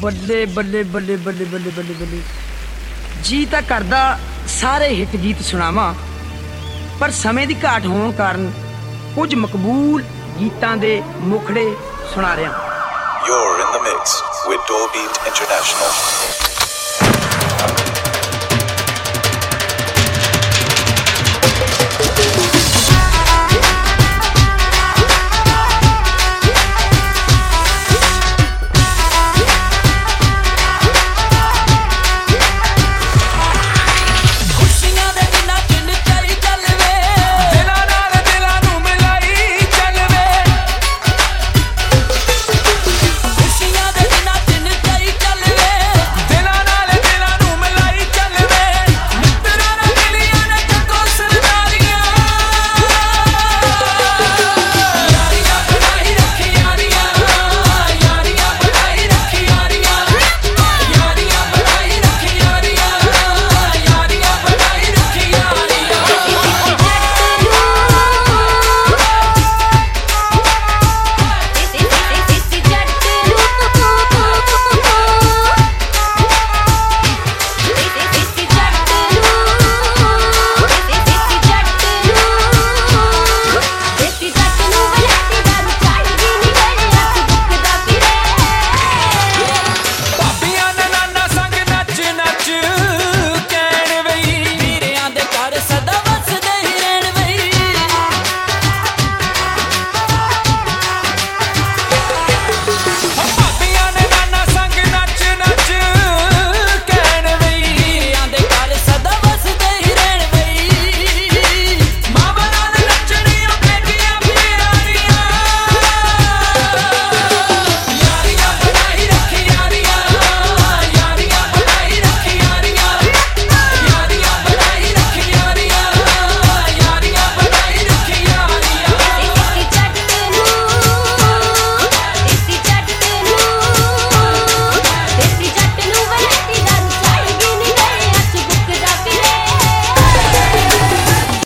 ਬੱਲੇ ਬੱਲੇ ਬੱਲੇ ਬੱਲੇ ਬੱਲੇ ਬੱਲੇ ਬੱਲੇ ਜੀ ਤਾਂ ਕਰਦਾ ਸਾਰੇ ਹਿੱਟ ਗੀਤ ਸੁਣਾਵਾਂ, ਪਰ ਸਮੇਂ ਦੀ ਘਾਟ ਹੋਣ ਕਾਰਨ ਕੁਝ ਮਕਬੂਲ ਗੀਤਾਂ ਦੇ ਮੁਖੜੇ ਸੁਣਾ ਰਿਹਾ। You're in the mix with Doorbeat International.